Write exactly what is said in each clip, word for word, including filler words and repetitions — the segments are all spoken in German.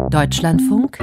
Deutschlandfunk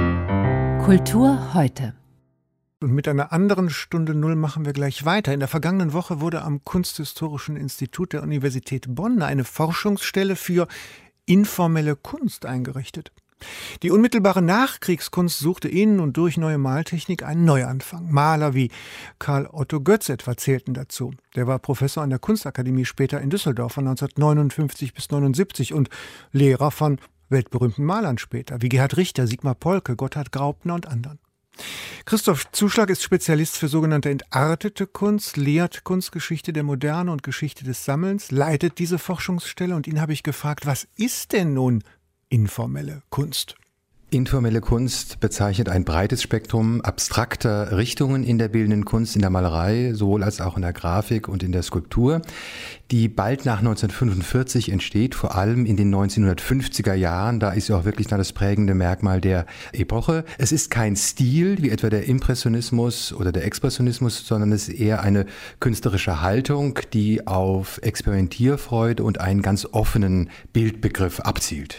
Kultur heute. Und mit einer anderen Stunde Null machen wir gleich weiter. In der vergangenen Woche wurde am Kunsthistorischen Institut der Universität Bonn eine Forschungsstelle für informelle Kunst eingerichtet. Die unmittelbare Nachkriegskunst suchte in und durch neue Maltechnik einen Neuanfang. Maler wie Karl Otto Götz etwa zählten dazu. Der war Professor an der Kunstakademie später in Düsseldorf von neunzehnhundertneunundfünfzig bis neunundsiebzig und Lehrer von weltberühmten Malern später, wie Gerhard Richter, Sigmar Polke, Gotthard Graupner und anderen. Christoph Zuschlag ist Spezialist für sogenannte entartete Kunst, lehrt Kunstgeschichte der Moderne und Geschichte des Sammelns, leitet diese Forschungsstelle und ihn habe ich gefragt, was ist denn nun informelle Kunst? Informelle Kunst bezeichnet ein breites Spektrum abstrakter Richtungen in der bildenden Kunst, in der Malerei, sowohl als auch in der Grafik und in der Skulptur, die bald nach neunzehnhundertfünfundvierzig entsteht, vor allem in den neunzehnhundertfünfziger Jahren. Da ist ja auch wirklich noch das prägende Merkmal der Epoche. Es ist kein Stil, wie etwa der Impressionismus oder der Expressionismus, sondern es ist eher eine künstlerische Haltung, die auf Experimentierfreude und einen ganz offenen Bildbegriff abzielt.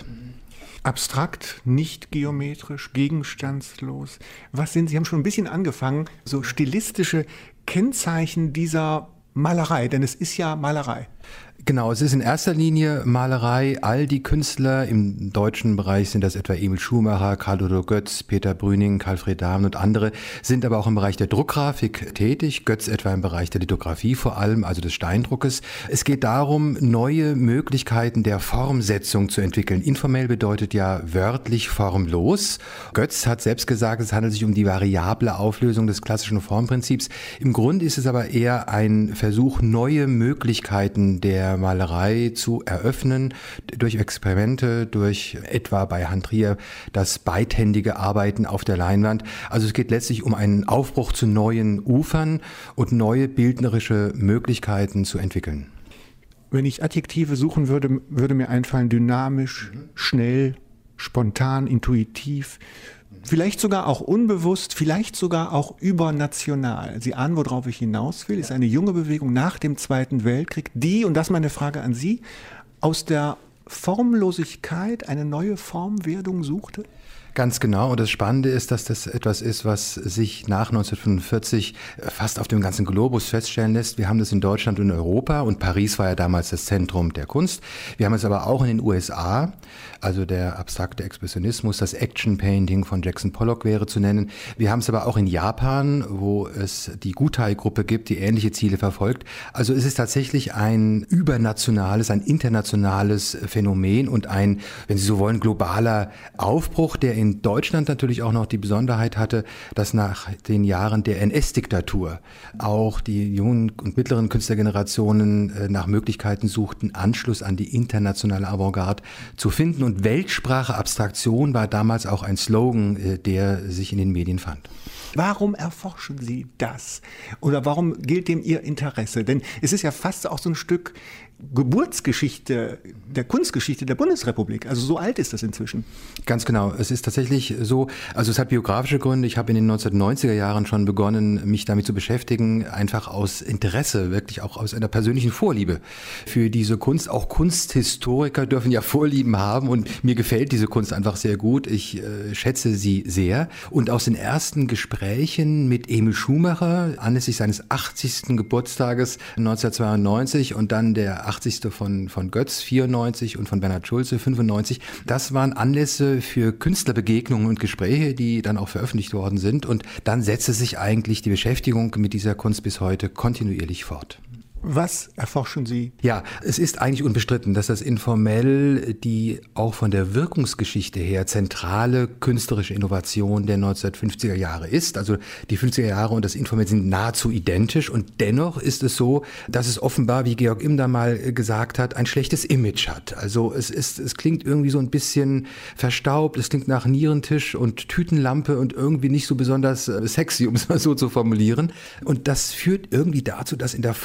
Abstrakt, nicht geometrisch, gegenstandslos. Was sind, Sie haben schon ein bisschen angefangen, so stilistische Kennzeichen dieser Malerei, denn es ist ja Malerei. Genau, es ist in erster Linie Malerei. All die Künstler im deutschen Bereich sind das etwa Emil Schumacher, Karl Otto Götz, Peter Brüning, Karl-Fried Dahmen und andere, sind aber auch im Bereich der Druckgrafik tätig. Götz etwa im Bereich der Lithografie vor allem, also des Steindruckes. Es geht darum, neue Möglichkeiten der Formsetzung zu entwickeln. Informell bedeutet ja wörtlich formlos. Götz hat selbst gesagt, es handelt sich um die variable Auflösung des klassischen Formprinzips. Im Grunde ist es aber eher ein Versuch, neue Möglichkeiten der Malerei zu eröffnen, durch Experimente, durch etwa bei Handrier das beidhändige Arbeiten auf der Leinwand. Also es geht letztlich um einen Aufbruch zu neuen Ufern und neue bildnerische Möglichkeiten zu entwickeln. Wenn ich Adjektive suchen würde, würde mir einfallen dynamisch, mhm. schnell, spontan, intuitiv, vielleicht sogar auch unbewusst, vielleicht sogar auch übernational. Sie ahnen, worauf ich hinaus will, ist eine junge Bewegung nach dem Zweiten Weltkrieg, die, und das ist meine Frage an Sie, aus der Formlosigkeit eine neue Formwerdung suchte? Ganz genau. Und das Spannende ist, dass das etwas ist, was sich nach neunzehnhundertfünfundvierzig fast auf dem ganzen Globus feststellen lässt. Wir haben das in Deutschland und in Europa und Paris war ja damals das Zentrum der Kunst. Wir haben es aber auch in den U S A, also der abstrakte Expressionismus, das Action Painting von Jackson Pollock wäre zu nennen. Wir haben es aber auch in Japan, wo es die Gutai-Gruppe gibt, die ähnliche Ziele verfolgt. Also es ist tatsächlich ein übernationales, ein internationales Phänomen und ein, wenn Sie so wollen, globaler Aufbruch, der in in Deutschland natürlich auch noch die Besonderheit hatte, dass nach den Jahren der N S-Diktatur auch die jungen und mittleren Künstlergenerationen äh, nach Möglichkeiten suchten, Anschluss an die internationale Avantgarde zu finden. Und Weltsprache, Abstraktion war damals auch ein Slogan, äh, der sich in den Medien fand. Warum erforschen Sie das? Oder warum gilt dem Ihr Interesse? Denn es ist ja fast auch so ein Stück Geburtsgeschichte der Kunstgeschichte der Bundesrepublik. Also so alt ist das inzwischen. Ganz genau. Es ist tatsächlich so, also es hat biografische Gründe. Ich habe in den neunzehnhundertneunziger Jahren schon begonnen, mich damit zu beschäftigen, einfach aus Interesse, wirklich auch aus einer persönlichen Vorliebe für diese Kunst. Auch Kunsthistoriker dürfen ja Vorlieben haben und mir gefällt diese Kunst einfach sehr gut. Ich äh, schätze sie sehr. Und aus den ersten Gesprächen mit Emil Schumacher anlässlich seines achtzigsten Geburtstages neunzehnhundertzweiundneunzig und dann der achtzigste von, von Götz, vierundneunzig und von Bernhard Schulze, fünfundneunzig. Das waren Anlässe für Künstlerbegegnungen und Gespräche, die dann auch veröffentlicht worden sind. Und dann setzte sich eigentlich die Beschäftigung mit dieser Kunst bis heute kontinuierlich fort. Was erforschen Sie? Ja, es ist eigentlich unbestritten, dass das informell die auch von der Wirkungsgeschichte her zentrale künstlerische Innovation der neunzehnhundertfünfziger Jahre ist. Also die fünfziger Jahre und das informell sind nahezu identisch und dennoch ist es so, dass es offenbar, wie Georg Imder mal gesagt hat, ein schlechtes Image hat. Also es ist, es klingt irgendwie so ein bisschen verstaubt, es klingt nach Nierentisch und Tütenlampe und irgendwie nicht so besonders sexy, um es mal so zu formulieren. Und das führt irgendwie dazu, dass in der Forschung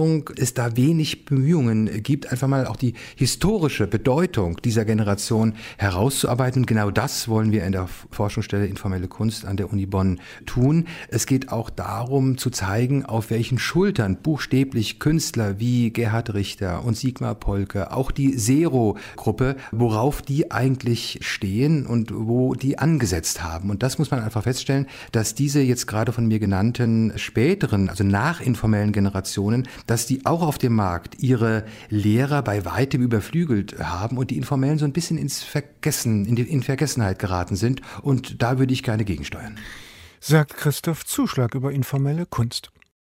Forschung es da wenig Bemühungen gibt, einfach mal auch die historische Bedeutung dieser Generation herauszuarbeiten. Und genau das wollen wir in der Forschungsstelle Informelle Kunst an der Uni Bonn tun. Es geht auch darum zu zeigen, auf welchen Schultern buchstäblich Künstler wie Gerhard Richter und Sigmar Polke, auch die Zero-Gruppe, worauf die eigentlich stehen und wo die angesetzt haben. Und das muss man einfach feststellen, dass diese jetzt gerade von mir genannten späteren, also nachinformellen Generationen, dass die auch auf dem Markt ihre Lehrer bei weitem überflügelt haben und die Informellen so ein bisschen ins Vergessen, in die in Vergessenheit geraten sind. Und da würde ich gerne gegensteuern. Sagt Christoph Zuschlag über informelle Kunst.